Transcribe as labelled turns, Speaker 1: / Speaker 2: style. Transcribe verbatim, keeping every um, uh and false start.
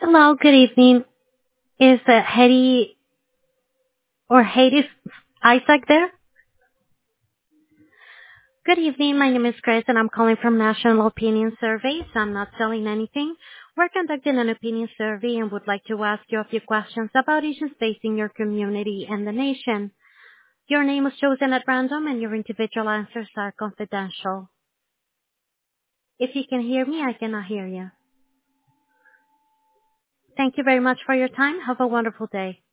Speaker 1: Hello, good evening. Is uh, Hetty or Hades Isaac there? Good evening. My name is Grace, and I'm calling from National Opinion Surveys. I'm not selling anything. We're conducting an opinion survey and would like to ask you a few questions about issues facing your community and the nation. Your name is chosen at random, and your individual answers are confidential. If you can hear me, I cannot hear you. Thank you very much for your time. Have a wonderful day.